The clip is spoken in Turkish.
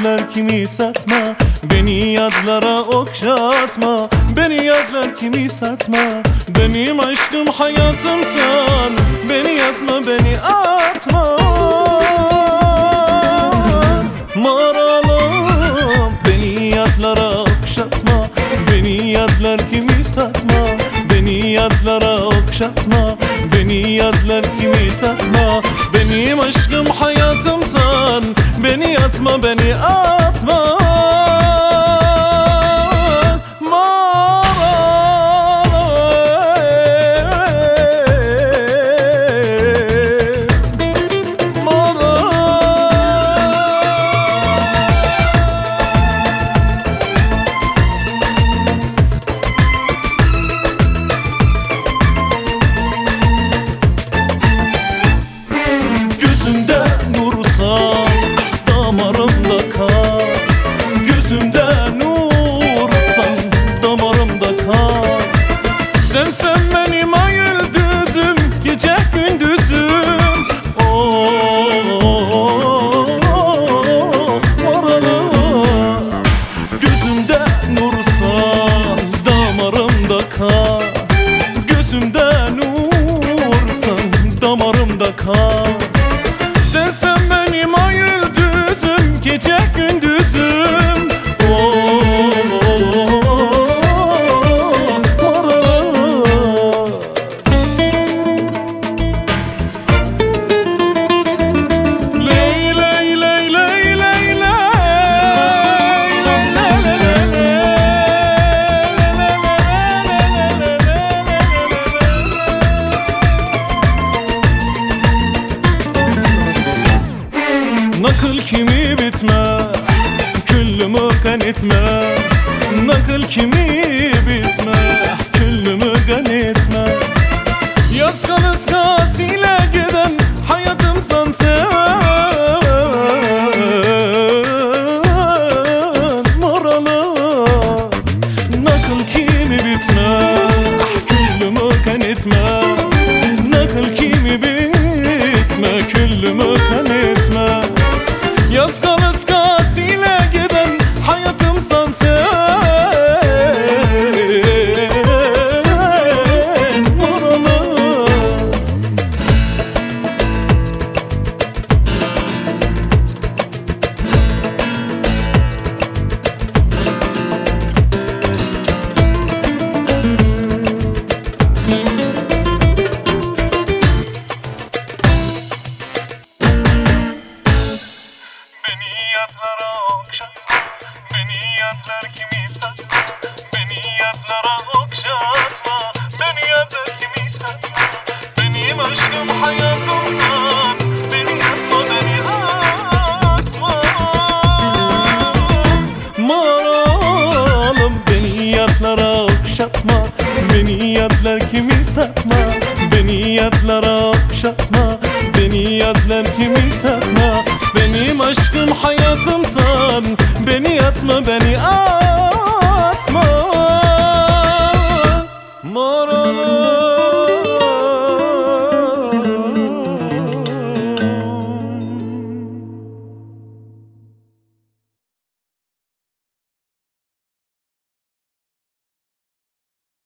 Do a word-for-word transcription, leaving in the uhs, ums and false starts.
yadlar kimi satma, beni yadlara okşatma. Beni yadlar kimi satma, benim aşkım hayatımsan. Beni yatma, beni atma. Maralım, beni yadlara okşatma. Beni yadlar kimi satma, beni yadlara okşatma. Beni yadlar kimi satma, benim aşkım hayatımsan. Beni yatma, beni atma. Gözümde nursan, damarımda kal. Gözümde nursan, damarımda kal. Sen sen benim ay yıldızım, gece gündüzüm. Oh, maralım. Gözümde nursan, damarımda kal. Gözümde nursan, damarımda kal. Sen sen benim ay yıldızım, gece gündüzüm. Oh, maralım. Ley ley ley ley ley Nakıl kimi bitme, küllümü kan etme. Nakıl kimi bitme, küllümü kan etme. Yaz kalıs kasile giden hayatımsan sen. Maralım, nakıl kimi bitme, küllümü kan etme. Nakıl kimi bitme, küllümü kan etme. Yaz kalıs kasile giden hayatımsan sen. Maralım. Beni yadlara okşatma, beni yadlar kimi satma. Beni yadlara okşatma, beni yadlar kimi satma. Benim aşkım hayatımsan. Beni yatma, beni atma. Maralım, beni yadlara okşatma. Beni yadlar kimi satma, beni yadlara okşatma. Beni yadlar kimi satma, benim aşkım hayatımsan. Beni yatma, beni al.